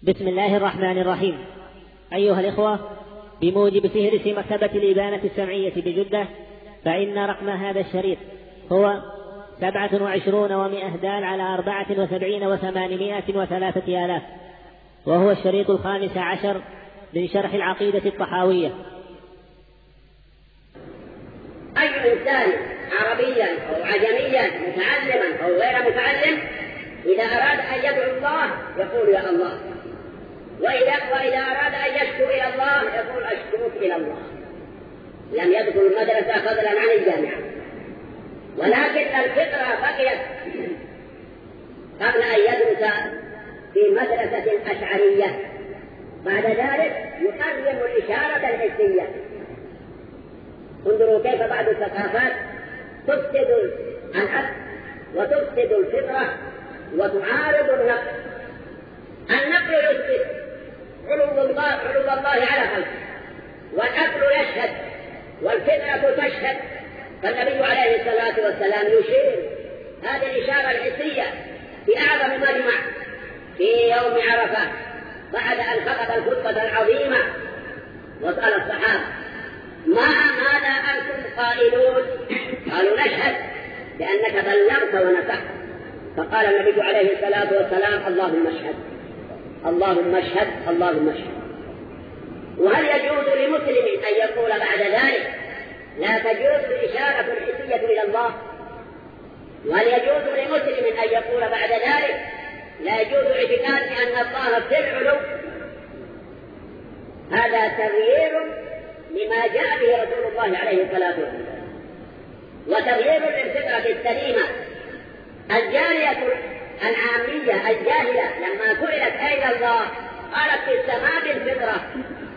بسم الله الرحمن الرحيم. أيها الإخوة، بموجب فهرس مكتبة الإبانة السمعية بجدة، فإن رقم هذا الشريط هو 27 و100 دال على 74 و803 آلاف، وهو الشريط 15 من شرح العقيدة الطحاوية. أي إنسان عربيا أو عجميا متعلما أو غير متعلم إذا أراد أن يدعو الله يقول يا الله، وإذا أراد أن يشكو إلى الله يقول أشكوك إلى الله. لم يدخل المدرسة فضلا عن الجامعة، ولكن الفطرة بقيت قبل أن يدرس في مدرسة أشعرية. بعد ذلك يقدم الإشارة الحسية. انظروا كيف بعض الثقافات تفسد العقل وتفسد الفطرة وتعارض النقل. النقل يثبت علو الله على خلقه، والعقل يشهد والفطرة تشهد. فالنبي عليه الصلاة والسلام يشير هذه الإشارة الحسية في أعظم مجمع في يوم عرفة بعد أن خطب الخطبة العظيمة، وسأل الصحابة ماذا أنتم قائلون؟ قالوا نشهد بأنك بلغت ونصحت. فقال النبي عليه الصلاة والسلام اللهم اشهد اللهم اشهد اللهم اشهد. وهل يجوز لمسلم أن يقول بعد ذلك لا تجوز الإشارة الحسية إلى الله؟ وهل يجوز لمسلم أن يقول بعد ذلك لا يجوز اعتقاد أن الله في العلو؟ هذا تغيير لما جاء به رسول الله عليه الصلاة والسلام، وتغيير للفطرة السليمة. الجارية العامية الجاهلة لما سئلت أين الله قالت في السماء بالفطرة،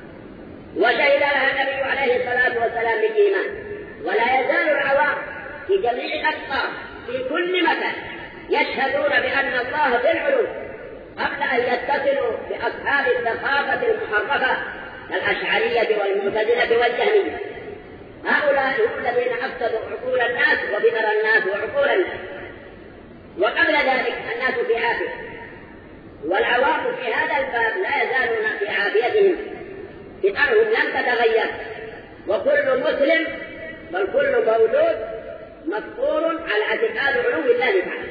وشهد لها النبي عليه الصلاة والسلام بالإيمان. ولا يزال العوام في جميع الأقطار في كل مكان يشهدون بأن الله في العلو قبل أن يتصلوا بأصحاب الثقافة المحرفة الأشعرية والمعتزلة والجهمية. هؤلاء هم الذين أفسدوا عقول الناس وفطر الناس وعقول الناس. وقبل ذلك الناس في عافية، والعوام في هذا الباب لا يزالون في عافيتهم، فطرهم لم تتغير. وكل مسلم بل كل مولود مفطور على اعتقاد علو الله تعالى.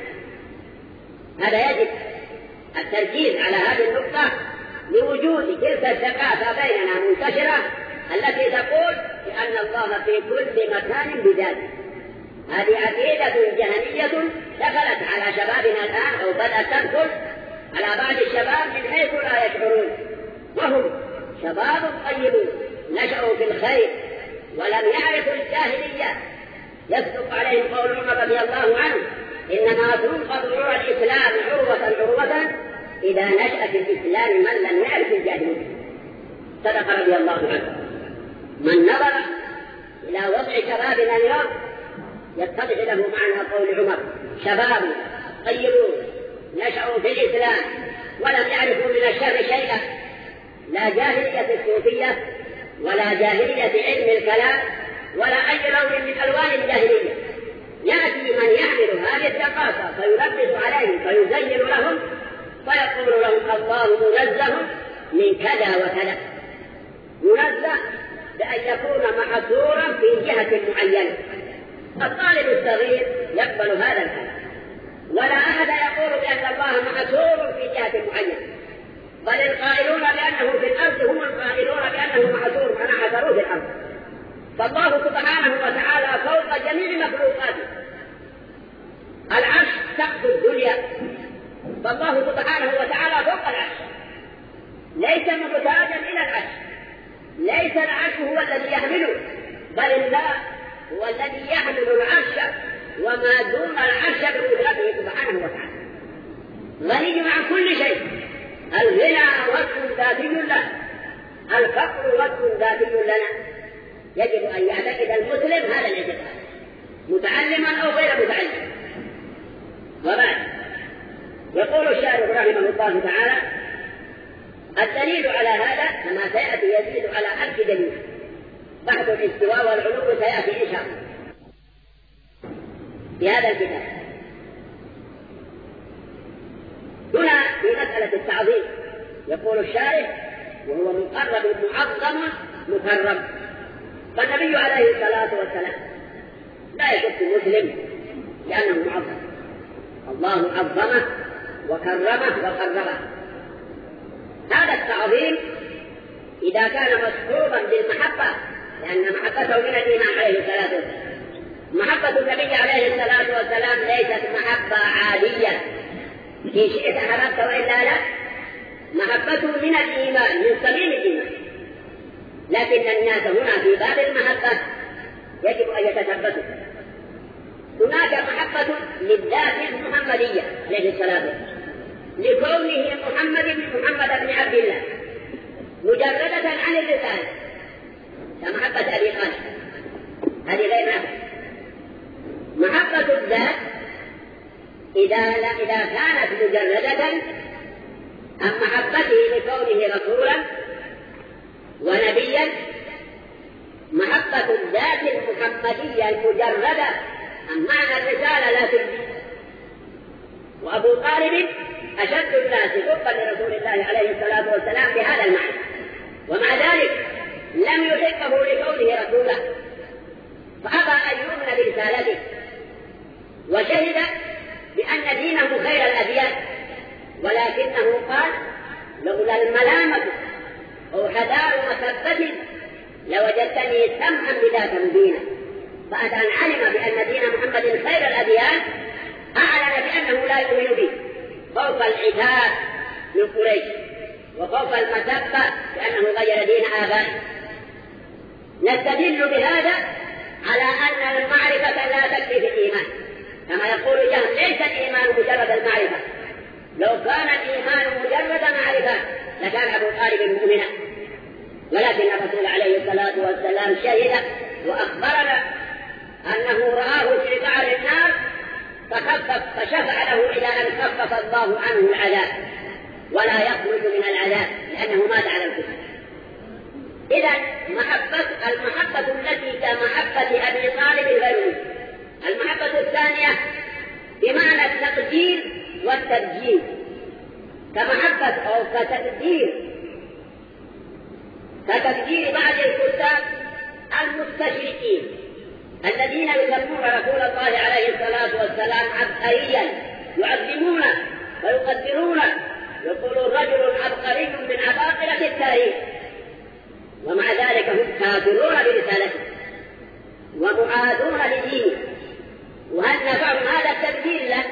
هذا يجب التركيز على هذه النقطة لوجود تلك الثقافة بيننا منتشرة التي تقول بأن الله في كل مكان بذاته. هذه عقيدة جهمية دخلت على شبابنا الآن أو بدأت تدخل على بعض الشباب من حيث لا يشعرون، وهم شباب طيبون نشأوا في الخير ولم يعرفوا الجاهلية. يصدق عليهم قول عمر رضي الله عنه إنما تنقض عروة الإسلام عروة إذا نشأ في الإسلام من لم يعرف الجاهلية. صدق رضي الله عنه. من نظر إلى وضع شبابنا اليوم يتضح له معنى قول عمر شباب طيبون نشأوا في الإسلام ولم يعرفوا من الشر شيئا، لا جاهلية الصوفية ولا جاهلية علم الكلام ولا أي لون من ألوان الجاهلية. يأتي من يحمل هذه الثقافة فيلبس عليهم فيزين لهم ويقول لهم الله منزه من كذا وكذا، منزه بأن يكون محصورا في جهة معينة. الطالب الصغير يقبل هذا الكلام، ولا أحد يقول بأن الله محصور في جهة معينة، بل القائلون بأنه في الأرض هم القائلون بأنه محصور أنا حصروا في الأرض. فالله سبحانه وتعالى فوق جميع مخلوقاته. العرش سقف الدنيا، فالله سبحانه وتعالى فوق العرش ليس محتاجا إلى العرش. ليس العرش هو الذي يحمله، بل الله هو الذي يحمل العرش وما دون العرش بقدرته سبحانه وتعالى. غني عن كل شيء. الغنى وصف ذاتي له، الفقر وصف ذاتي لنا. يجب أن يعتقد المسلم هذا الاعتقاد متعلما أو غير متعلم. وبعد يقول الشارح رحمه الله تعالى الدليل على هذا كما سيأتي يزيد على 1000 دليل. بحث الاستواء والعلو سيأتي إن شاء الله في هذا الكتاب. هنا في مسألة التعظيم يقول الشارح وهو مقرب معظم مكرم. فالنبي عليه الصلاة والسلام لا يشك مسلم لأنه معظم، الله عظمه وكرمه وقربه. هذا التعظيم إذا كان مصحوبا بالمحبة، لأن محبته من الإيمان عليه الصلاة والسلام. محبة النبي عليه الصلاة والسلام ليست محبة عادية إن شئت أحببت وإلا لا، محبته من الإيمان، من صميم الإيمان. لكن الناس هنا في باب المحبة يجب أن يتثبتوا. هناك محبة للذات المحمدية عليه الصلاة والسلام، لكونه محمد بن عبد الله مجردة عن الرسالة كمحبة أبي طالب، هذه غير محبة. محبة الذات إذا كانت مجردة عن محبته لكونه رسولا ونبيا، محبة الذات المحمدية المجردة عن معنى الرسالة لا تجزي. وأبو طالب أشد الناس حبا لرسول الله عليه الصلاة والسلام بهذا المعنى، ومع ذلك لم يحبه لكونه رسولا، فأبى أن يؤمن برسالته، وشهد بأن دينه خير الأديان، ولكنه قال لولا الملامة أو حذار مسبة لوجدتني سمحا بذاك مبينا. فأن علم بأن دين محمد خير الأديان أعلن بأنه لا يؤمن به، فوق العتاب من قريش وفوق المسبة بأنه غير دين آبائه. نستدل بهذا على أن المعرفة لا تكفي في الإيمان، كما يقول جهم ليس الإيمان مجرد المعرفة، لو كان الإيمان مجرد معرفة لكان أبو طالب مؤمنا، ولكن الرسول عليه الصلاة والسلام شهد وأخبرنا أنه رآه في قعر النار فشفع له إلى أن خفف الله عنه العذاب ولا يخرج من العذاب لأنه مات على الكفر. إذا المحبة التي كمحبة أبي طالب غيره. المحبة الثانية بمعنى التقدير والتبجيل، كمحبة أو كتقدير بعض الكتاب المستشرقين الذين يسمون رسول الله عليه الصلاة والسلام عبقريا، يعظمونه ويقدرونه، يقولون رجل عبقري من عباقرة التاريخ، ومع ذلك هم كافرون برسالته ومعادون لدينه. وهل نفعهم هذا التبديل له؟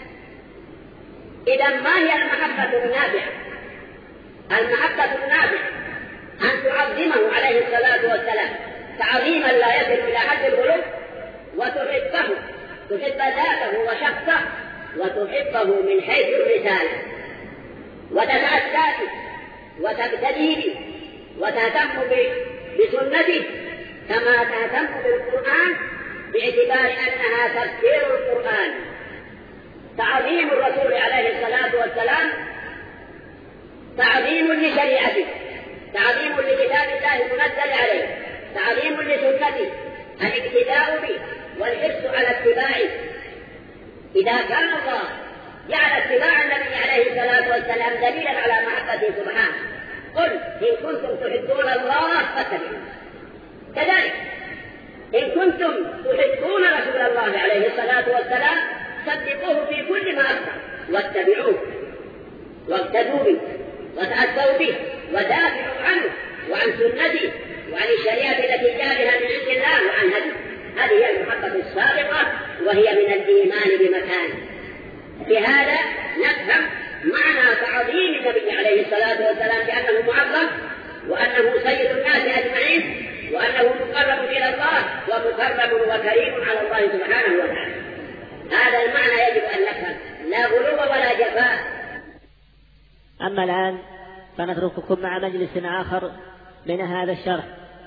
إذا ما هي المحبة النافعة؟ المحبة النافعة أن تعظمه عليه الصلاة والسلام تعظيما لا يصل إلى حد الغلو، وتحبه، تحب ذاته وشخصه، وتحبه من حيث الرسالة، وتتأسى به وتقتدي به وتهتم بسنته كما تهتم بالقرآن، باعتبار أنها تفسير القرآن. تعظيم الرسول عليه الصلاة والسلام تعظيم لشريعته، تعظيم لكتاب الله المنزل عليه، تعظيم لسنته، الاقتداء به والحرص على اتباعه. إذا كان الله جعل اتباع النبي عليه الصلاة والسلام دليلا على محبته سبحانه، قل إن كنتم تحبون الله فاتبعوه. كذلك إن كنتم تحبون رسول الله عليه الصلاة والسلام صدقوه في كل ما أخبر واتبعوه واقتدوا به وتأسوا به ودافعوا عنه وعن سنته وعن الشريعة التي جاء بها من عند الله وعن هديه. هذه هي المحبة الصادقة، وهي من الإيمان بمكان. بهذا نفهم معنى تعظيم النبي عليه الصلاة والسلام بأنه معظم، وأنه سيد الناس أجمعين، وأنه مقرب إلى الله ومكرم وكريم على الله سبحانه وتعالى. هذا المعنى يجب أن نفهم، لا غلو ولا جفاء. أما الآن فنترككم مع مجلس آخر من هذا الشرح.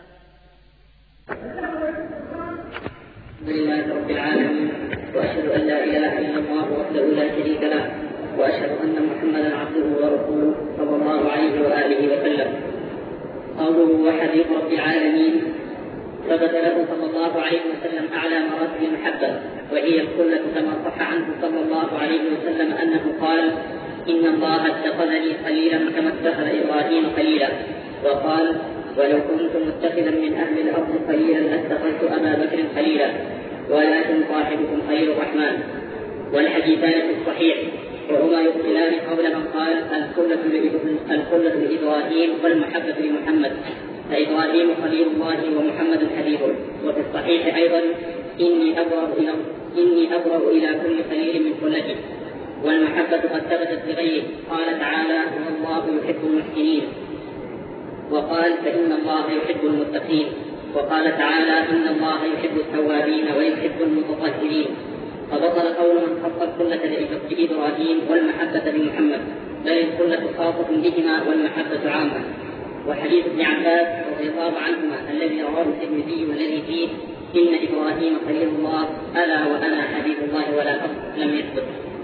الحمد لله رب العالمين، وأشهد أن لا إله إلا الله وحده لا شريك له، وأشهد أن محمدا عبده ورسوله صلى الله عليه وآله وسلم. قوله وحبيب رب العالمين ثبت له صلى الله عليه وسلم أعلى مراتب المحبة، وهي الخلة، كما صح عنه صلى الله عليه وسلم أنه قال: إن الله اتخذني خليلا كما اتخذ إبراهيم خليلا. وقال ولو كنت متخذا من أهل الأرض خليلا لاتخذت أبا بكر خليلا ولكن صاحبكم خليل الرحمن. والحديثان في الصحيح وهما يبطلان قول من قال الخلة لإبراهيم والمحبة لمحمد، فإبراهيم خليل الله ومحمد حبيبه. وفي الصحيح أيضا إني أبرأ إلى كل خليل من خلتي. والمحبة قد ثبتت بغيره، قال تعالى والله يحب المحسنين، وقال فإن الله يحب المتقين، وقال تعالى إن الله يحب التوابين ويحب المتطهرين. فبطل قول من خص الخلة لإبراهيم والمحبة لمحمد، بل الخلة خاصة بهما والمحبة عامة. وحديث ابن عباس رضي الله عنهما الذي رواه الترمذي والذي فيه إن إبراهيم خليل الله ألا وأنا حبيب الله ولا أصل لم يثبت.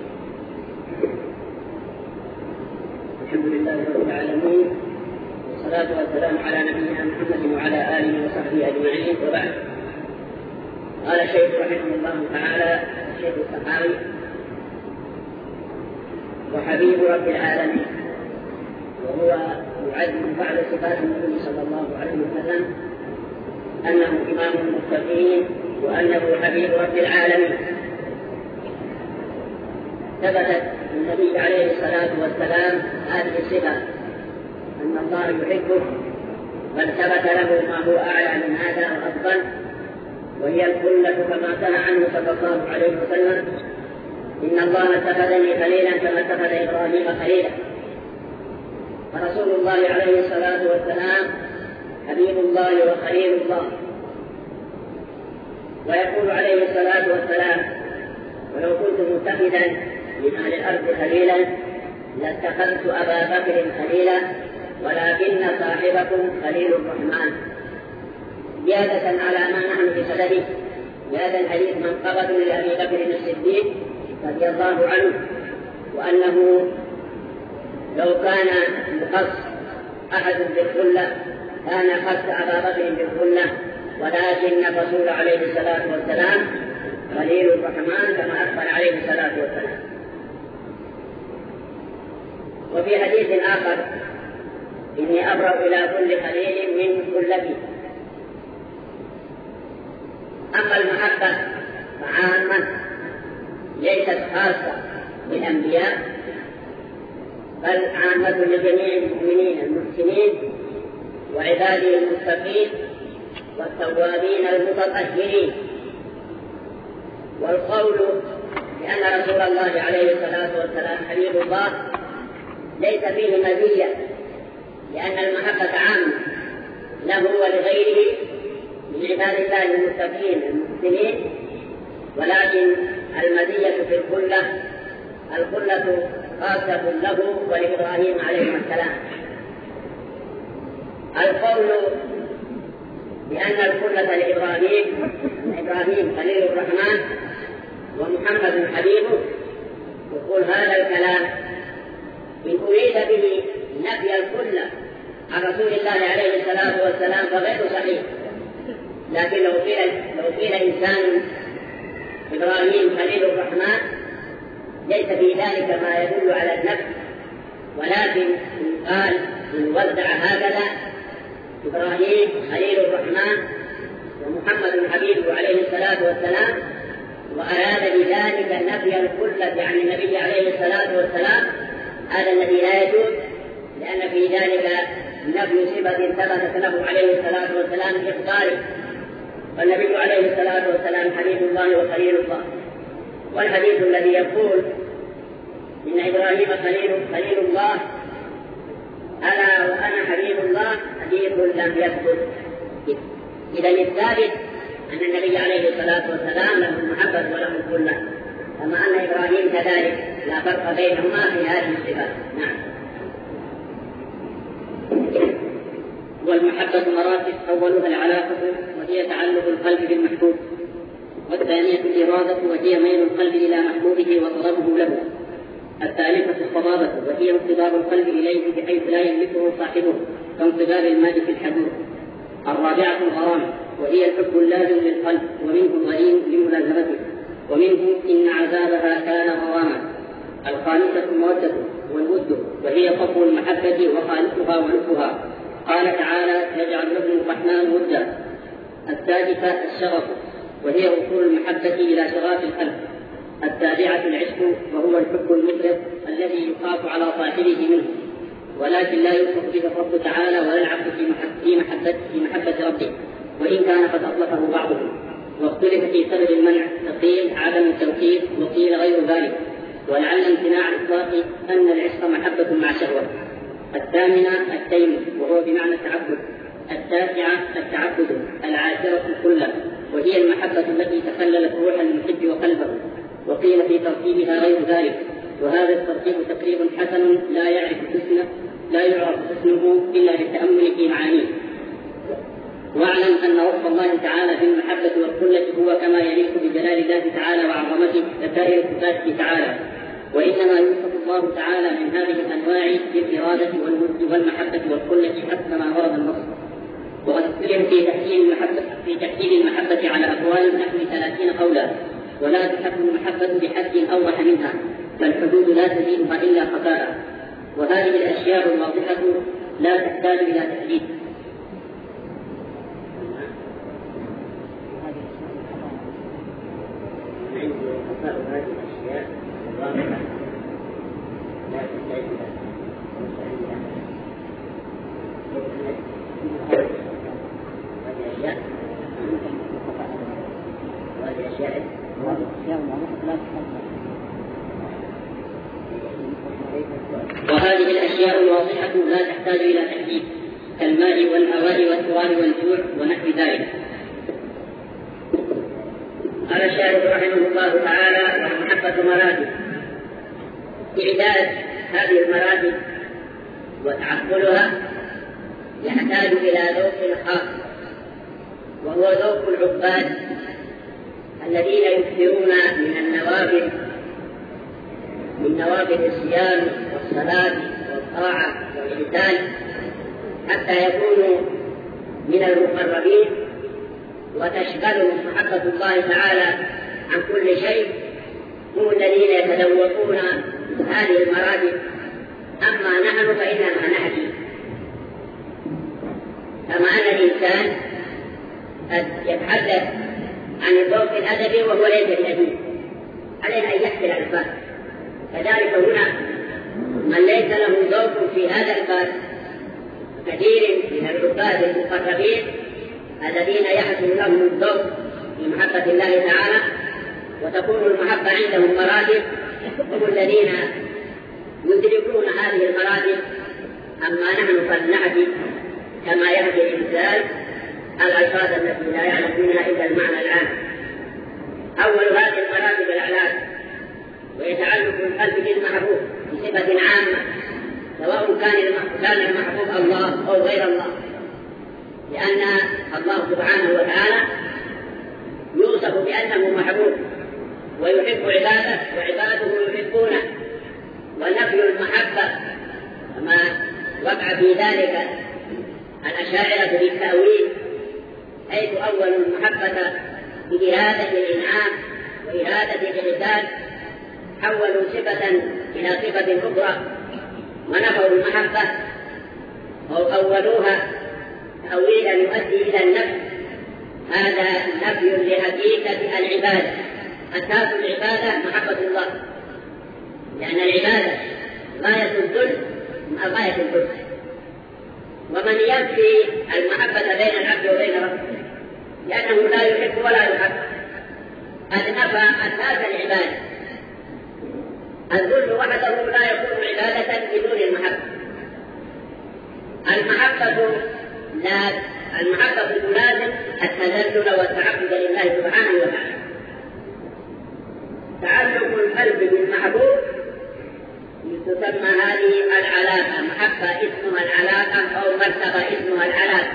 الحمد لله رب العالمين، والصلاة والسلام على نبينا محمد وعلى آله وصحبه أجمعين، وبعد. قال الشيخ رحمه الله تعالى الشيخ السخاوي: وحبيب رب العالمين، وهو يعد من بعض صفات النبي صلى الله عليه وسلم أنه إمام المتقين وأنه حبيب رب العالمين. ثبتت النبي عليه الصلاة والسلام هذه الصفة أن الله يحبه، بل ثبت له ما هو أعلى من هذا وأفضل، وهي الخلة كما قال عنه صلى الله عليه وسلم: إن الله اتخذني خليلا كما اتخذ إبراهيم خليلا. فرسول الله عليه الصلاة والسلام حبيب الله وخليل الله. ويقول عليه الصلاة والسلام: ولو كنت متخذا من أهل الأرض خليلا لاتخذت أبا بكر خليلا ولكن صاحبكم خليل الرحمن. زيادة على ما نحن بصدده، هذا الحديث منقبة لأبي بكر الصديق رضي الله عنه، وأنه لو كان يخص أحد بالخلة كان خص أبا بكر بالخلة، ولكن الرسول عليه الصلاة والسلام خليل الرحمن كما أخبر عليه الصلاة والسلام. وفي حديث آخر: إني أبرأ إلى كل خليل من خلتي. أما المحبة فعامة ليست خاصة بالأنبياء، بل عامة لجميع المؤمنين المحسنين وعباده المتقين والتوابين المتطهرين. والقول بأن رسول الله عليه الصلاة والسلام حبيب الله ليس فيه مزية، لأن المحبة عامة له ولغيره من عباد الله المتقين المحسنين، ولكن المزية في الخلة خاصة له ولإبراهيم عليه السلام. القول بأن الخلة لإبراهيم خليل الرحمن ومحمد حبيبه، يقول هذا الكلام إن أريد به نفي الخلة عن رسول الله عليه الصلاة والسلام فغير صحيح. لكن لو قيل إنسان إبراهيم خليل الرحمن ليس في ذلك ما يدل على النفي، ولكن قال إن وزع هكذا إبراهيم خليل الرحمن ومحمد حبيبه عليه الصلاة والسلام، وأراد بذلك نفي الخلة عن النبي عليه الصلاة والسلام، هذا الذي لا يجوز، لأن في ذلك نفي صفة ثبتت له عليه الصلاة والسلام بإخباره. والنبي عليه الصلاة والسلام حبيب الله وخليل الله. والحديث الذي يقول إن إبراهيم خليل الله ألا وأنا حبيب الله حديث لم يثبت. إذا الثابت أن النبي عليه الصلاة والسلام له المحبة وله الخلة، كما أن إبراهيم كذلك، لا فرق بينهما في هذه الصفات. نعم. والمحبة مراتب، أولها العلاقة وهي تعلق القلب بالمحبوب، والثانية الإرادة وهي ميل القلب إلى محبوبه وطلبه له، الثالثة الصبابة وهي انصباب القلب إليه بحيث لا يملكه صاحبه كانصباب الماء في الحبوب، الرابعة الغرام وهي الحب اللازم للقلب ومنه الغريم لملازمته، ومنه إن عذابها كان غراما، الخامسة المودة والود، وهي صفو المحبة وخالقها ولبها. قال تعالى: يجعل لهم الرحمن ودا. السادسة الشغف، وهي وصول المحبة إلى شغاف القلب. السابعة العشق، وهو الحب المفرط الذي يخاف على صاحبه منه، ولكن لا يوصف به الرب تعالى ولا العبد في محبة ربه، وإن كان قد أطلقه بعضهم. واختلف في سبب المنع، فقيل عدم التوكيد، وقيل غير ذلك، ولعل امتناع الإطلاق أن العشق محبة مع شهوة. الثامنة التيم، وهو بمعنى التعبد. التاسعة التعبد. العاشرة الخلة، وهي المحبة التي تخللت روح المحب وقلبه، وقيل في ترتيبها غير ذلك، وهذا الترتيب تقريب حسن لا يعرف حسنه إلا بالتأمل في معانيه. واعلم أن وصف الله تعالى بالمحبة والخلة هو كما يليق بجلال الله تعالى وعظمته كسائر صفاته تعالى، وإنما يوصف الله تعالى من هذه الأنواع بالإرادة والود والمحبة والخلة حسب ما ورد النص. وقد اختلف في تحديد المحبة على أقوال نحو 30 قولا، ولا تحد المحبة بحد أوضح منها، فالحدود لا تزيدها إلا خفاء. وهذه الأشياء الواضحة لا تحتاج إلى تحديد. هذه الأشياء الواضحة لا تحتاج إلى وهذه الأشياء الواضحة لا تحتاج إلى تحديد، كالماء والهواء والتراب والجوع ونحو ذلك. قال الشارح رحمه الله تعالى: والمحبة مراتب. إعداد هذه المراتب وتعقلها يحتاج إلى ذوق خاص، وهو ذوق العباد الذين يكثرون من نوافل الصيام والصلاة والطاعة والإحسان حتى يكونوا من المقربين، وتشغلهم محبة الله تعالى عن كل شيء. هم الذين يتذوقون هذه المراتب. أما نحن فإننا نحكي، كما أن الإنسان قد يتحدث عن الذوق الأدبي وهو ليس بأديب، عليه أن يحكي الألفاظ. كذلك هنا من ليس له ذوق في هذا الباب كثير من العباد المقربين الذين يحصل لهم الذوق في محبة الله تعالى وتكون المحبة عندهم مراتب، هم الذين يدركون هذه المراتب. أما نحن فلنحكي كما يحكي الإنسان الألفاظ التي لا يعلم منها إلا المعنى العام. أول هذه المراتب الأعلام، ويتعلق القلب بالمحبوب بصفة عامة، سواء كان المحبوب الله أو غير الله، لأن الله سبحانه وتعالى يوصف بأنه محبوب ويحب عباده وعباده يحبونه. ونفي المحبة كما وقع في ذلك الأشاعرة بالتأويل، حيث أولوا المحبة بإرادة الإنعام وإرادة الإحسان، حولوا صفة إلى صفة أخرى ونفوا المحبة أو أولوها تأويلا يؤدي إلى النفي. هذا نفي لحقيقة العبادة. أساس العبادة محبة الله، لأن العبادة غاية الذل مع غاية الذل. ومن ينفي المحبة بين العبد وبين ربه لأنه لا يحب ولا يحب، قد نفى أساس العبادة. الذل وحده لا يكون عبادة بدون المحبة. المحبة تلازم التذلل والتعبد لله سبحانه وتعالى. تعلق القلب بالمحبوب تسمى هذه العلاقة. محبة اسمها العلاقة أو مرتبة اسمها العلاقة.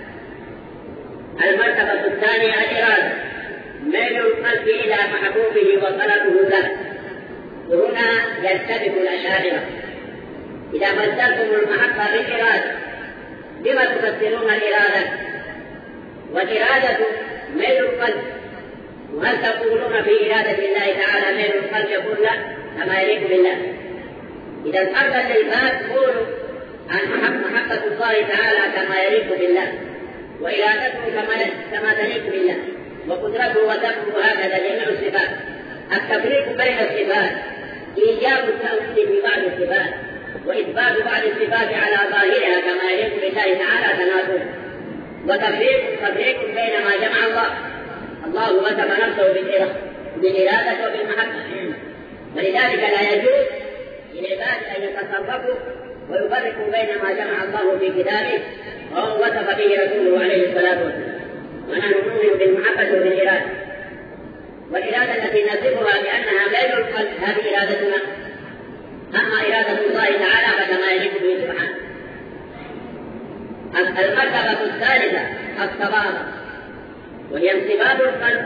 المرتبة الثانية الإرادة، ميل القلب إلى محبوبه وطلبه له. وهنا يلتبس الأشاعرة: إذا فسرتم المحبة بالإرادة بما تفسرون الإرادة؟ والإرادة ميل القلب، وهل تقولون في إرادة الله تعالى ميل القلب؟ يقول لا، كما يليق بالله. إذا الحق للباب تقول عن محبة الله تعالى كما يليق بالله، وإرادته كما تليق بالله، وقدرته وذنبه هكذا جميع الصفات. التفريق بين الصفات إيجاب التأويل في بعض الصفات وإثبات بعض الصفات على ظاهرها كما يليق بالله تعالى تناسب، وتفريق بين ما جمع الله وصف نفسه بالإرادة وبالمحبة. ولذلك لا يجوز للعباد أن يتصرفوا ويفرقوا بين ما جمع الله في كتابه وهو وصف به رسوله عليه الصلاة والسلام. ونحن نؤمن بالمحبة وبالإرادة، والإرادة التي نصفها بأنها غير القلب هذه إرادتنا. أما إرادة الله تعالى فكما يجب به سبحانه. المرتبة الثالثة الصواب، وهي انصباب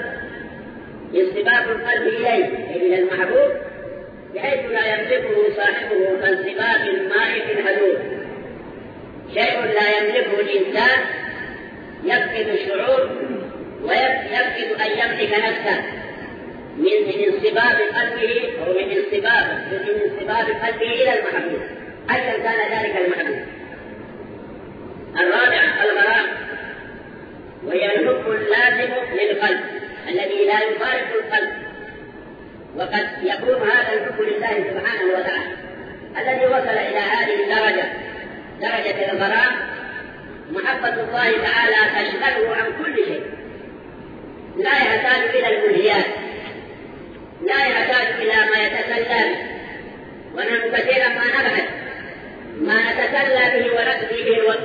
القلب إليه أي إلى المحبوب، بحيث لا يملكه صاحبه كانصباب الماء في الحدود. شيء لا يملكه الإنسان يفقد الشعور ويفقد أن يملك نفسه من انصباب قلبه أو من انصباب قلبه إلى المحبوب أيا كان ذلك المحبوب. الرابع الغرام، وهي الحكم اللازم للقلب الذي لا يفارق القلب. وقد يكون هذا الحكم لله سبحانه وتعالى الذي وصل إلى هذه الدرجة، درجة الغرام. محبة الله تعالى تشغله عن كل شيء، لا يحتاج إلى الملهيات، لا يحتاج إلى ما يتسلى به. ونحن كثيرا ما نبحث ما نتسلى به ونقضي به الوقت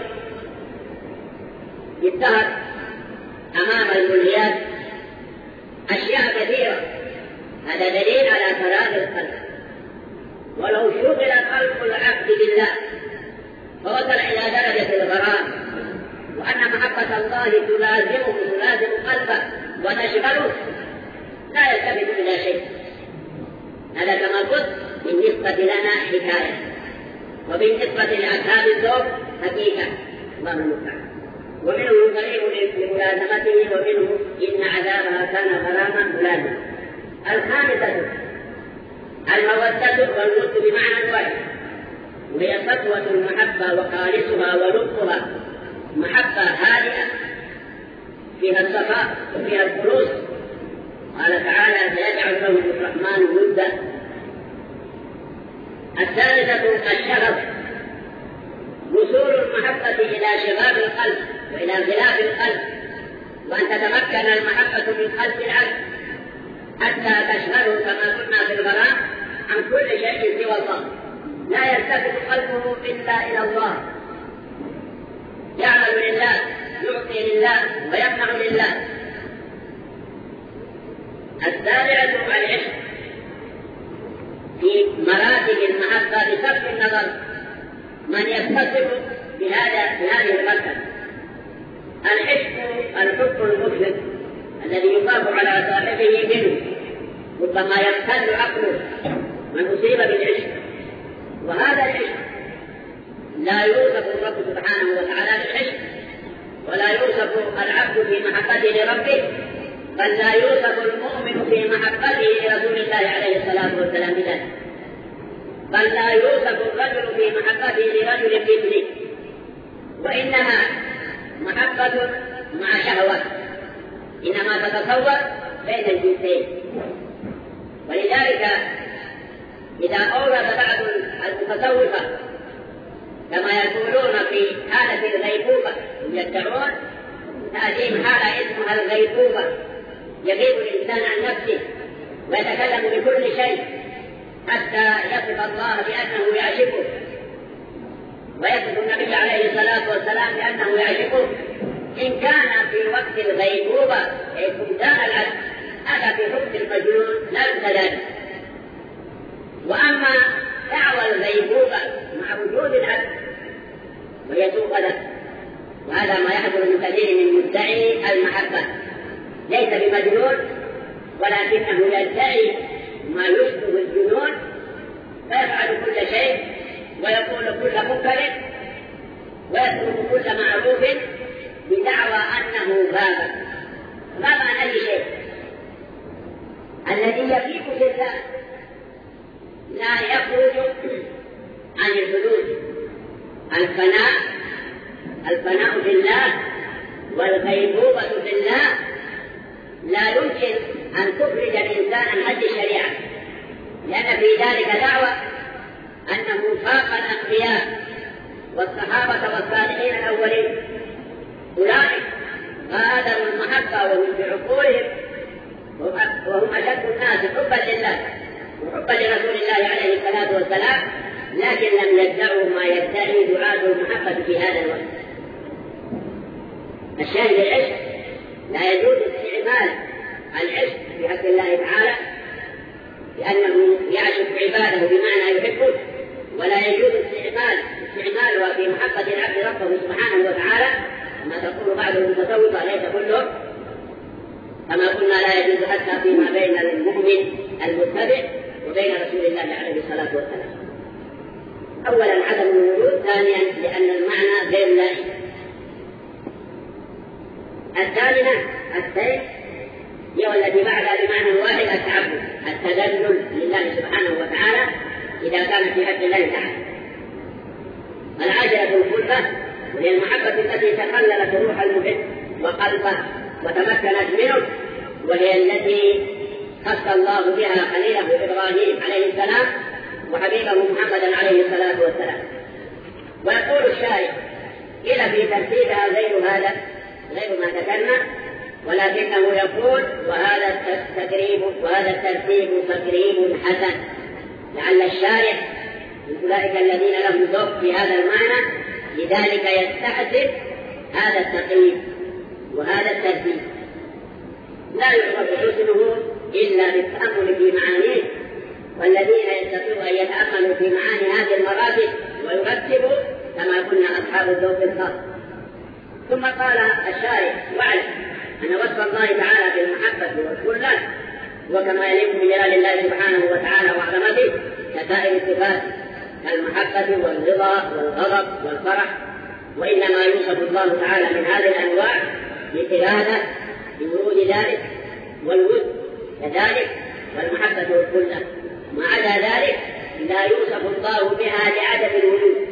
الدهر أمام الملهيات أشياء كثيرة. هذا دليل على فراغ القلب. ولو شغل قلب العبد بالله فوصل إلى درجة الغرام، وأن محبة الله تلازم قلبه وتشغله، لا يلتفت إلى شيء. هذا كما قلت بالنسبة لنا حكاية، وبالنسبة لأصحاب الذوق حقيقة. الله المستعان. ومنه قريب لملازمته، ومنه إن عذابها كان غراما ملازما. الخامسة المودة والود بمعنى واحد، وهي سطوة المحبة وخالصها ولطفها، محبة هادئة فيها الصفاء وفيها الخلوص. قال تعالى سيجعل له الرحمن ودا. الثالثة الشغف، وصول المحبة إلى شغاب القلب وإلى غلاف القلب، وأن تتمكن المحبة من قلب العبد حتى تشغله كما قلنا في الغرام عن كل شيء سوى الله. لا يلتفت قلبه إلا إلى الله، يعمل لله، يعطي لله، ويمنع لله. السابعة العشق في مراتب المحبة بصرف النظر من يتصف بهذه المرتبة. الحب المفرط الذي يخاف على صاحبه منه، ربما يختل عقله من أصيب بالعشق. وهذا العشق لا يوصف الرب سبحانه وتعالى بالعشق، ولا يوصف العبد في محبته لربه، بل لا يوصف المؤمن في محبته لرسول الله عليه الصلاة والسلام بذلك، بل لا يوصف الرجل في محبته لرجل مثله، وإنما محبة مع شهوة، إنما تتصور بين الجنسين. ولذلك إذا أورد بعض المتصوفة كما يقولون في حالة الغيبوبة، يدعون تأتيهم حالة اسمها الغيبوبة، يغيب الإنسان عن نفسه ويتكلم بكل شيء حتى يصف الله بأنه يعشقه، ويصف النبي عليه الصلاة والسلام بأنه يعشقه. إن كان في وقت الغيبوبة أي فقدان العقل، هذا في حكم المجنون لا يستدل. وأما دعوى الغيبوبة مع وجود العقل وهي توقظ، وهذا ما يحصل من كثير من مدعي المحبة، ليس بمجنون ولكنه يدعي ما يشبه الجنون، فيفعل كل شيء ويقول كل منكر ويترك كل معروف بدعوى أنه غاب عن أي شيء. الذي يفيق في الله لا يخرج عن الحدود. الفناء في الله والغيبوبة في الله لا يمكن أن تخرج الإنسان عن حد الشريعة، لأن في ذلك دعوة أنه فاق الأنبياء والصحابة والصالحين الأولين. أولئك غادروا المحبة وهم بعقولهم وهم أشد الناس حبا لله وحبا لرسول الله عليه الصلاة والسلام، لكن لم يدعوا ما يدعي دعاة المحبة في هذا الوقت. الشاهد العشق لا يجوز استعمال العشق في حق الله تعالى لأنه يعشق عباده بمعنى يحبه، ولا يجوز استعمالها في محبة العبد ربه سبحانه وتعالى كما تقول بعض المتصوفة ليس كلهم، كما قلنا لا يجوز حتى فيما بين المؤمن المتبع وبين رسول الله عليه الصلاة والسلام. أولا عدم الوجود، ثانيا لأن المعنى غير لائق. الثالثة الثالث هي والتي بعدها بمعنى واحد التعبد، التذلل لله سبحانه وتعالى إذا كان في حق الله تعالى. العاشرة الخلفة وهي المحبة التي تخللت روح المحب وقلبه وتمكنت منه، وهي التي خص الله بها خليله إبراهيم عليه السلام وحبيبه محمدا عليه الصلاة والسلام. ويقول الشارع إلى في ترتيبها غير ما ذكرنا، ولكنه يقول وهذا الترتيب تقريب حسن، لعل الشارع من أولئك الذين لهم ذوق في هذا المعنى، لذلك يستحسن هذا التقريب وهذا الترتيب. لا يعرف حسنه إلا بالتأمل في معانيه، والذين يستطيعون أن يتأملوا في معاني هذه المراتب ويرتبوا كما قلنا أصحاب الذوق الخاص. ثم قال الشارع واعلم أن وصف الله تعالى بالمحبة والخلة وكما يليق بجلال الله سبحانه وتعالى وعظمته كسائر الصفات كالمحبة والرضا والغضب والفرح، وإنما يوصف الله تعالى من هذه الأنواع بالإرادة بورود ذلك والود كذلك والمحبة والخلة. ما عدا ذلك لا يوصف الله بها لعدم الوجود.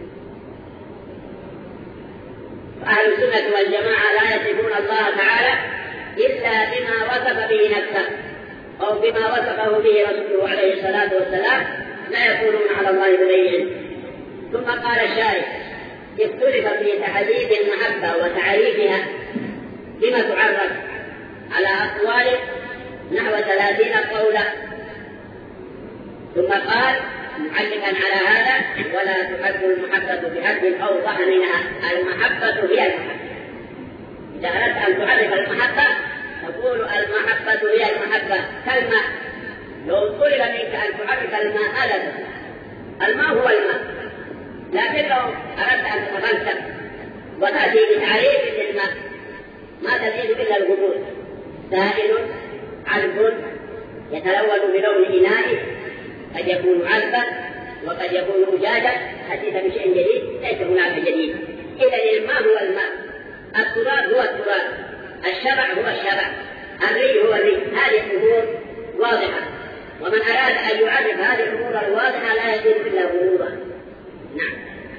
أهل السنة والجماعة لا يصفون الله تعالى إلا بما وصف به نفسه أو بما وصفه به رسوله عليه الصلاة والسلام، لا يقولون على الله بغيره. ثم قال الشارع اختلف في تحديد المحبة وتعريفها بما تعرف على أقوال نحو 30 قولا. ثم قال معلقا على هذا ولا تحد المحبة بحد أوضح منها. المحبة هي المحبة. إذا أردت أن تعرف المحبة تقول المحبة هي المحبة كالماء. لو طلب منك أن تعرف الماء أبدا، الماء هو الماء، لكن لو أردت أن تتفلسف وتأتي بتعريف للماء ما تزيد إلا الغموض، سائل عذب يتلون بلون إنائه، قد يكون عذبا وقد يكون أجاجا حديثا بشيء جديد ليس هناك جديد. إذا الماء هو الماء، التراب هو التراب، الشرع هو الشرع، الري هو الري. هذه الأمور واضحة، ومن أراد أن يعرف هذه الأمور الواضحة لا يزيد إلا غموضا. نعم.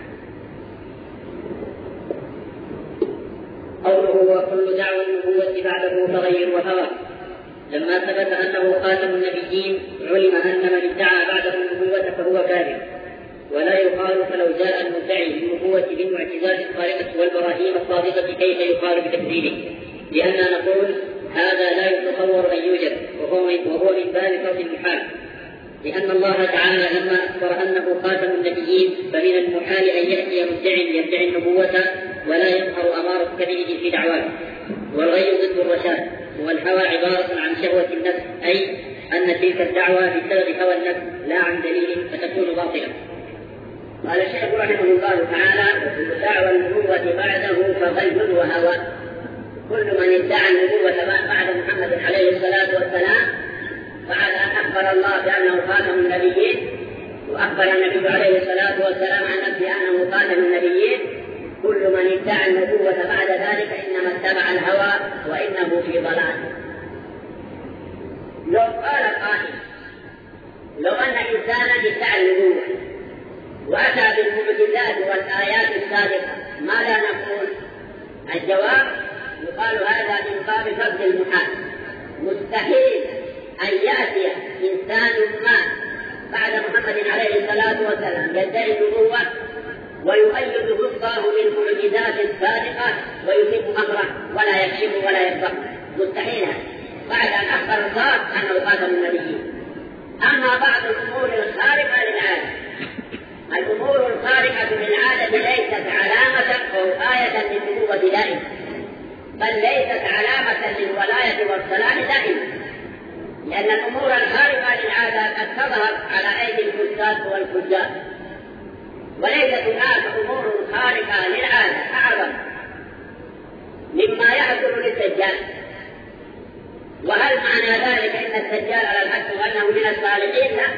قوله وكل دعوى النبوة بعده تغير وهوى. لما ثبت أنه خاتم النبيين علم أن من ادعى بعده النبوة فهو كاذب، ولا يقال فلو جاء المدعي بالنبوة بالمعجزات الخارقة والبراهين الصادقة كيف يقال بتكذيبه، لأننا نقول هذا لا يتصور أن يوجد وهو من باب فرض المحال، لأن الله تعالى لما أخبر أنه خاتم النبيين فمن المحال أن يأتي مدعي يدعي النبوة ولا يظهر أمارة كذبه في دعواه. والغي ضد الرشاد، والهوى عبارة عن شهوة النفس، أي أن تلك الدعوة بسبب هوى النفس لا عن دليل فتكون باطلة. قال الشيخ رحمه الله تعالى وكل دعوى النبوة بعده فغي وهوى. كل من ادعى النبوة بعد محمد عليه الصلاة والسلام بعد أن أخبر الله بأنه خاتم النبيين وأخبر النبي عليه الصلاة والسلام عن نفسه أنه خاتم النبيين، كل من ادعى النبوة بعد ذلك إنما اتبع الهوى وإنه في ضلال. لو قال قائل لو أن إنسانا ادعى النبوة وأتى بالمعجزات والآيات السابقة، ماذا نقول؟ الجواب يقال هذا من باب فضل المحال. مستحيل أن يأتي إنسان ما بعد محمد عليه الصلاة والسلام يدعي النبوة ويؤيده الله بالمعجزات السابقة ويصيب أمره ولا يكشف ولا يفضح، مستحيل بعد أن أخبر الله أنه خاتم النبيين. أما بعض الأمور الخارقة للعادة، الأمور الخارقة للعادة ليست علامة أو آية للنبوة دائما، بل ليست علامة للولاية والسلام دائما، لأن الأمور الخارقة للعادة قد تظهر على أيدي الفساد والفجار، وليست هناك أمور خارقة للعادة أعظم مما يحصل للدجال. وهل معنى ذلك إن الدجال على الحق وأنه من الصالحين؟ لا.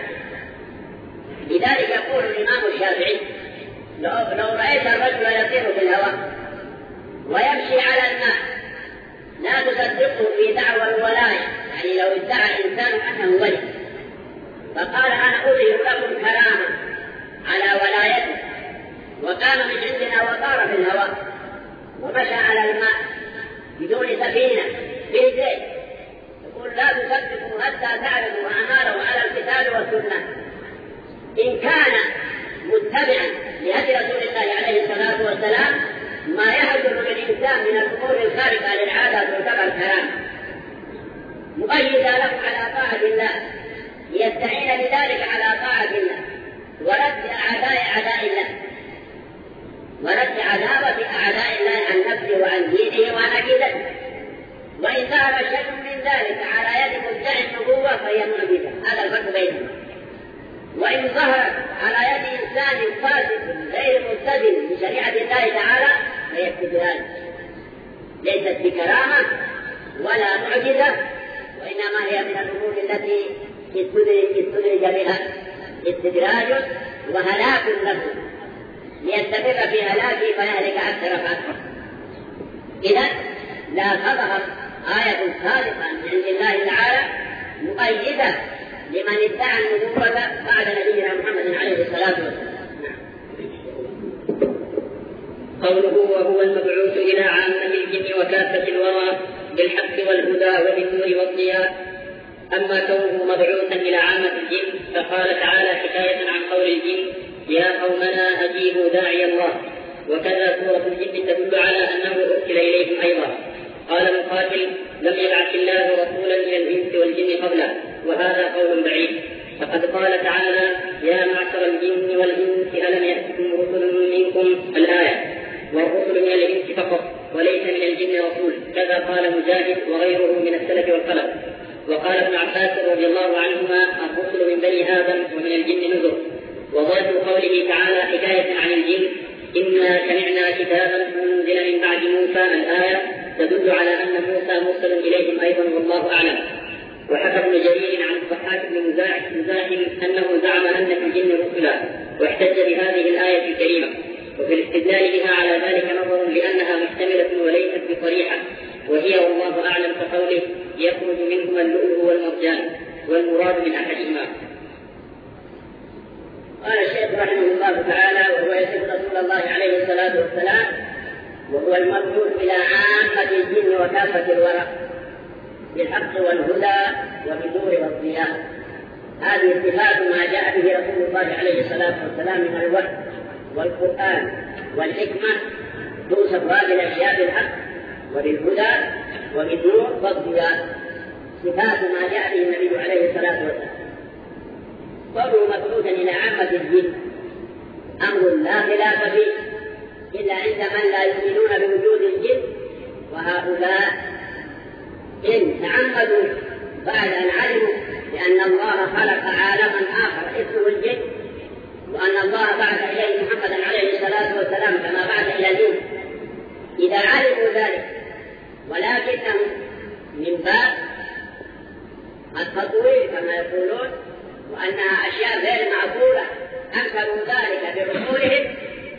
لذلك يقول الإمام الشافعي: لو رأيت الرجل يطير في الهواء ويمشي على الماء لا تصدقه في دعوى الولاية، يعني لو ادعى إنسان أنه ولي فقال أنا أظهر لكم كرامة على ولايته وكان من عندنا وطار في الهواء ومشى على الماء بدون سفينة في زيت، يقول لا تصدقوا حتى تعرفوا أعماله على الكتاب والسنة. إن كان متبعا لهدي رسول الله عليه الصلاة والسلام ما يحدث للإنسان من الأمور الخارقة للعادة تعتبر كرامة مؤيدة له على طاعة الله، ليستعين بذلك على طاعة الله ورد أعداء الله، ورد عذابة أعداء الله عن نفسه وعن دينه وعن عقيدته. وإن ظهر شيء من ذلك على يد مدعي النبوة فهي معجزة، هذا الفرق بينهم. وإن ظهر على يد إنسان فاسد غير ملتزم بشريعة الله تعالى فهي استدراج، ليست بكرامة ولا معجزة، وإنما هي من الأمور التي استدرج بها استدراج وهلاك له ليستمر في هلاكه فيهلك أكثر فأكثر. إذا لا تظهر آية صادقة من عند الله تعالى مؤيدة لمن ادعى النبوة بعد نبينا محمد عليه الصلاة والسلام. قوله وهو المبعوث إلى عامة الجن وكافة الورى بالحق والهدى وبالنور والضياء. أما كونه مبعوثا إلى عامة الجن فقال تعالى حكاية عن قول الجن: يا قومنا أجيبوا داعي الله. وكذا سورة الجن تدل على أنه أرسل إليهم أيضا. قال مقاتل: لم يبعث الله رسولا إلى الإنس والجن قبله، وهذا قول بعيد. فقد قال تعالى: يا معشر الجن والإنس ألم يأتكم رسل منكم الآية، والرسل من الإنس فقط وليس من الجن رسول. كذا قال مجاهد وغيره من السلف والخلف. وقال ابن عباس رضي الله عنهما: الرسل من بني آدم ومن الجن نذر. وظاهر قوله تعالى حكاية عن الجن: إنا سمعنا كتابا أنزل من بعد موسى الآية تدل على أن موسى مرسل إليهم أيضا، والله أعلم. وحكى ابن جرير عن الضحاك بن مزاحم أنه زعم أن في الجن رسلا، واحتج بهذه الآية الكريمة. وفي الاستدلال بها على ذلك نظر لأنها محتملة وليست بصريحة، وهي والله أعلم كقوله: يخرج منهما اللؤلؤ والمرجان، والمراد من أحدهما. قال الشيخ رحمه الله تعالى: وهو يصف رسول الله عليه الصلاة والسلام وهو المبعوث إلى عامة الجن وكافة الورى بالحق والهدى وبالنور والضياء. هذه صفات ما جاء به رسول الله عليه الصلاة والسلام من الوحي والقرآن والحكمة، توصف هذه الأشياء بالحق وبالهدى وبالنور والضياء، صفات ما جاء به النبي عليه الصلاة والسلام. وهو مبعوثا إلى عامة الجن أمر لا خلاف فيه إلا عند من لا يؤمنون بوجود الجن، وهؤلاء إن تعمدوا بعد أن علموا بأن الله خلق عالما آخر اسمه الجن، وأن الله بعث إليه محمدا عليه الصلاة والسلام كما بعث إلى الجن، إذا علموا ذلك ولكنهم من باب التطوير كما يقولون وأنها أشياء غير معقولة أنكروا ذلك بعقولهم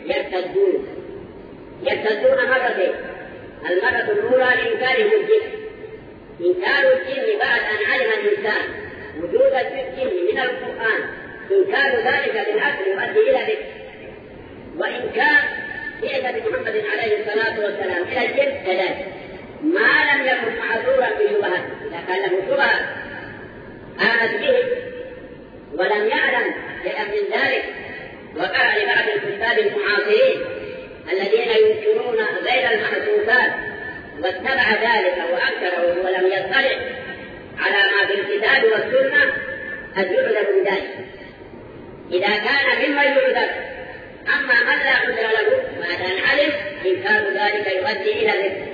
يرتدون مرتين. المرة الأولى لإنكارهم الجن، إنكار الجن بعد أن علم الإنسان وجود الجن من القرآن إنكار ذلك بالعقل يؤدي إلى ذلك. وإن كان بعثة محمد عليه الصلاة والسلام إلى الجن كذلك ما لم يكن معذورا بشبهات، إذا كان له شبهات آمن به ولم يعلم شيئا من ذلك. وقع لبعض الكتاب المعاصرين الذين ينكرون غير المحسوسات واتبع ذلك وأنكره ولم يطلع على ما في الكتاب والسنة قد يعذر بذلك إذا كان مما يعذر. أما من لا عذر له بعد أن علم إنكار ذلك يؤدي إلى الرد.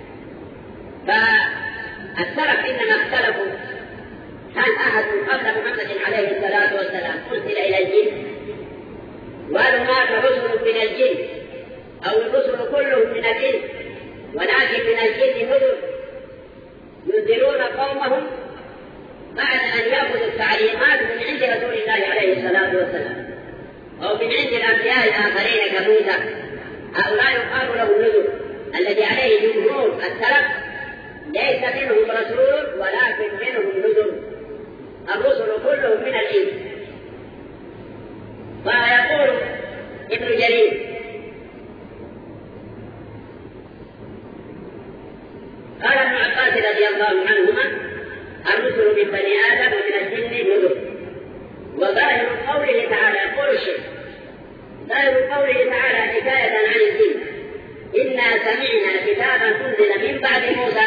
فالسلف إنما اختلفوا هل أحد قبل محمد عليه الصلاة والسلام أرسل إلى الجن، وهل هناك رسل من الجن أو الرسل كلهم من الجن، ولكن من الجن نذر ينذرون قومهم بعد أن يأخذوا التعليمات من عند رسول الله عليه الصلاة والسلام أو من عند الأنبياء الآخرين كموسى. هؤلاء يقال لهم نذر الذي عليه جمهور السلف ليس منهم رسول ولكن منهم نذر. الرسل كلهم من الإنس. فيقول ابن جرير قال ابن عباس رضي الله عنهما الرسل من بني آدم ومن الجن نذر. وظاهر قوله تعالى يقول الشيخ ظاهر قوله تعالى حكاية عن الجن إنا سمعنا كتابا أنزل من بعد موسى.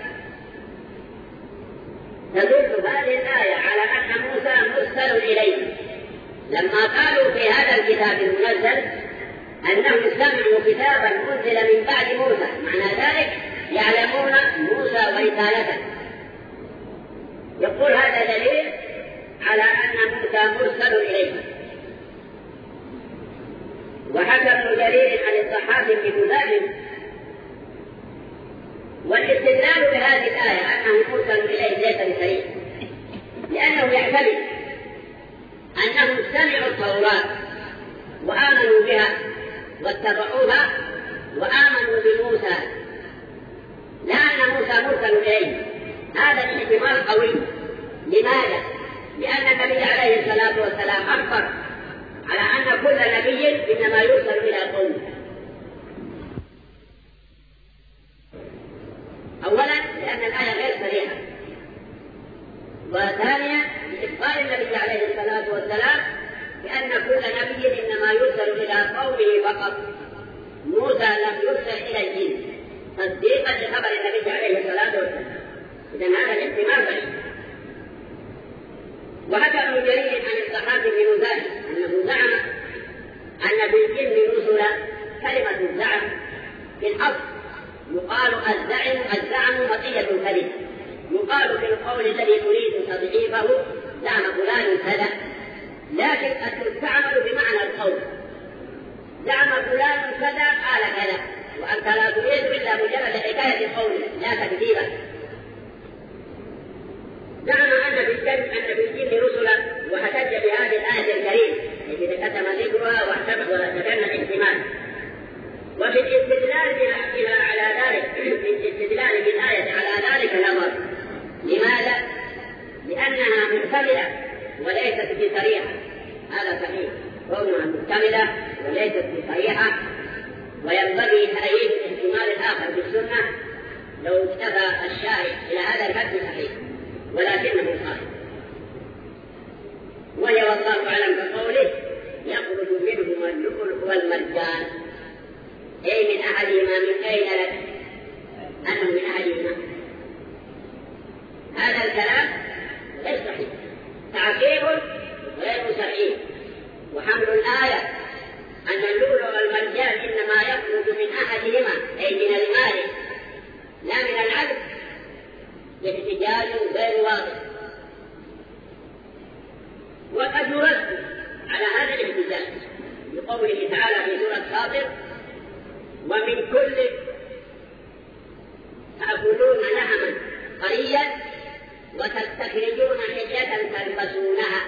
تدل هذه الآية على أن موسى مرسل إليه لما قالوا في هذا الكتاب المنزل أنهم سمعوا كتابا أنزل من بعد موسى، معنى ذلك يعلمون موسى ورسالته. يقول هذا دليل على أن موسى مرسل إليه. وحكى ابن جرير عن الضحاك بن مزاحم والاستدلال بهذه الآية أنه مرسل إليه ليس بصريح، لأنه يعتمد أنهم سمعوا التوراة وآمنوا بها واتبعوها وآمنوا بموسى، لا أن موسى مرسل إليه. هذا الاحتمال قوي. لماذا؟ لأن النبي عليه الصلاة والسلام أخبر على أن كل نبي إنما يرسل إلى قومه. أولا لأن الآية غير صريحة، وثانيا لإخبار النبي عليه الصلاة والسلام بأن كل نبي إنما يرسل إلى قومه فقط. موسى لم يرسل إلى الجن تصديقا لخبر النبي عليه الصلاة والسلام. إذن هذا الاحتمال بعيد. وحكى ابن جرير عن الضحاك بن مزاحم أنه زعم أن في الجن رسلا. كلمة الزعم في الأصل يقال الزعم مطية الكلمة، يقال في القول الذي تريد تضعيفه زعم فلان كذا، لكن تستعمل بمعنى القول. زعم فلان كذا قال كذا، وأنت لا تريد إلا مجرد حكاية قوله لا تكذيبا. زعم أن في الجن رسلا واحتج بهذه الآية الكريمة التي تقدم ذكرها واعتبرنا الاحتمال. وفي الاستدلال على ذلك في الاستدلال بالآية على ذلك الأمر. لماذا؟ لأنها محتملة وليست بصريحة. هذا صحيح، كونها محتملة وليست بصريحة، وينبغي تأييد الاحتمال الآخر بالسنة لو اكتفى الشارع إلى هذا الحد صحيح، ولكنه صحيح. وهي والله أعلم كقوله يخرج منهما اللؤلؤ والمرجان، أي من أحدهما من أين لك؟ أنه من أحدهما. هذا الكلام غير صحيح، تعقيب غير صحيح. وحمل الآية أن اللؤلؤ والمرجان إنما يخرج من أحدهما أي من المال لا من العبد باحتجاج غير واضح. وقد يرد على هذا الاحتجاج بقوله تعالى في سورة فاطر ومن كل تأكلون لحما طريا وتستخرجون حلية تلبسونها.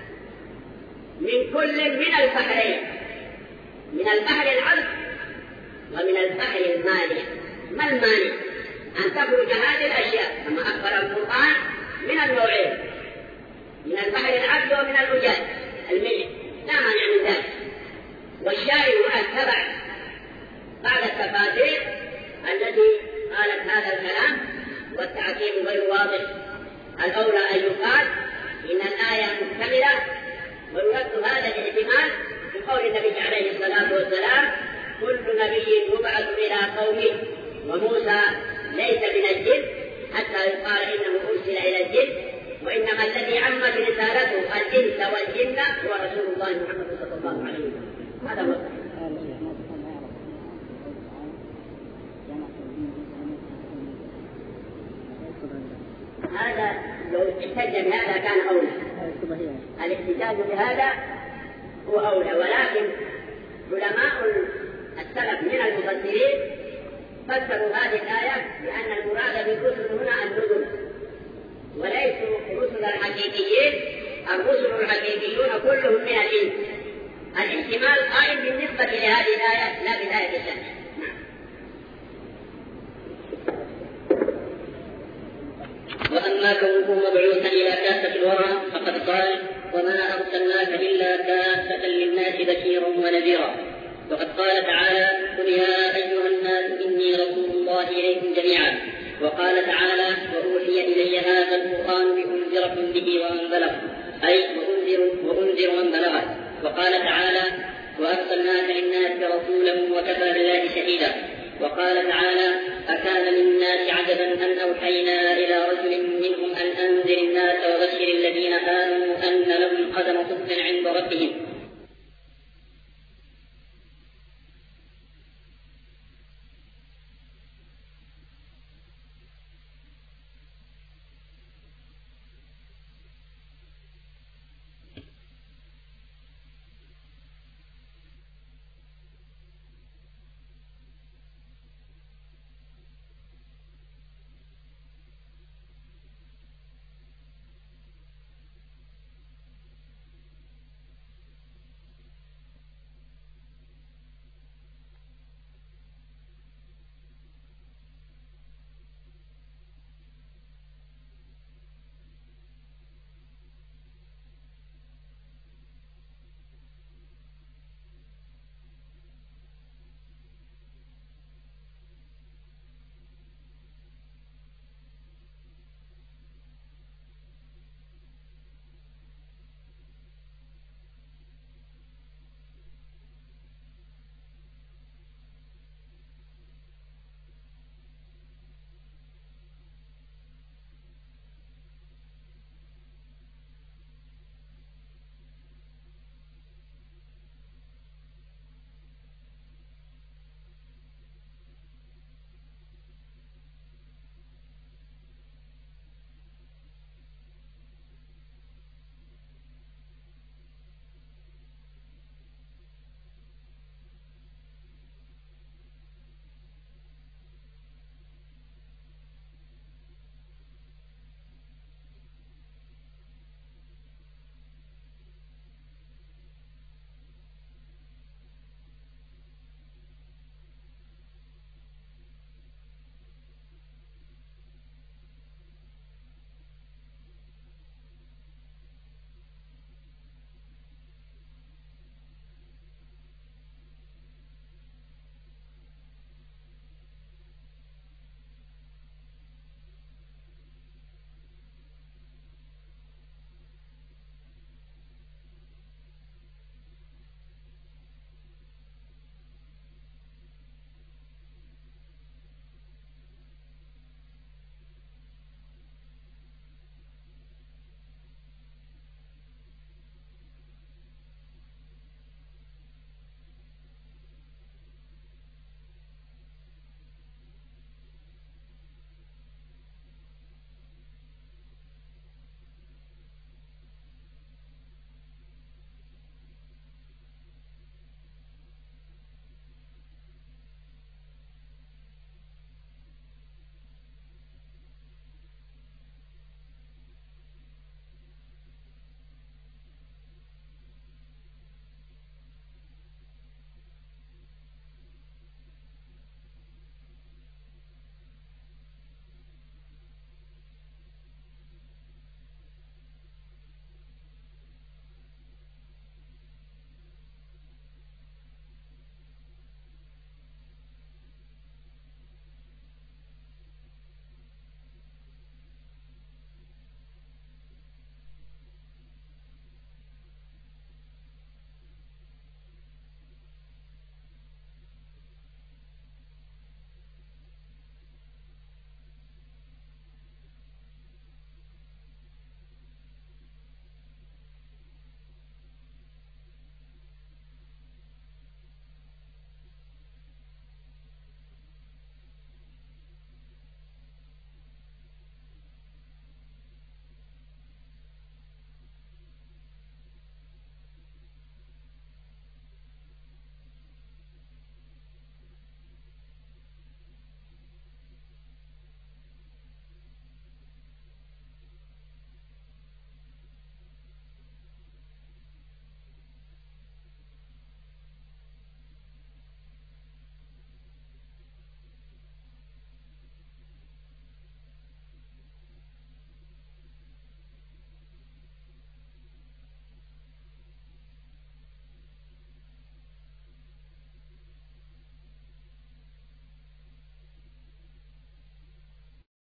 من كل من البحرين، من البحر العذب ومن البحر المانع. ما المانع؟ أن تخرج هذه الأشياء كما أخبر القرآن من النوعين، من البحر العذب ومن الأجاج الملء لا مانع من ذلك. والشارع اتبع بعض التفاسير التي قالت هذا الكلام والتعقيب غير واضح. الأولى أن يقال إن الآية مكتملة ويرد هذا الاحتمال بقول النبي عليه الصلاة والسلام: كل نبي يبعث إلى قومه وموسى ليس من الجن حتى يقال إنه أرسل إلى الجن، وإنما الذي عمت رسالته الإنس والجن هو رسول الله محمد صلى الله عليه وسلم. هذا هو. هذا لو احتج بهذا كان أولى، الاحتجاج بهذا هو أولى، ولكن علماء السلف من المفسرين فسروا هذه الآية بأن المراد بالرسل هنا النذر وليسوا رسلا حقيقيين. الرسل الحقيقيون كلهم من الإنس. الاحتمال قائم بالنسبة لهذه الآية لا بالآية الثانية. وأما كونه مبعوثا إلى كافة الورى فقد قال: وما أرسلناك إلا كافة للناس بشيرا ونذيرا. وقد قال تعالى: قل يا أيها الناس إني رسول الله إليكم جميعا. وقال تعالى: وأوحي إلي هذا القرآن لأنذركم به ومن بلغ، أي وأنذر من بلغه. وقال تعالى: وأرسلناك للناس رسولا وكفى بالله شهيدا. وقال تعالى: أكان للناس عجبا أن أوحينا إلى رجل منهم أن أنذر الناس وبشر الذين آمنوا أن لهم قدم صدق عند ربهم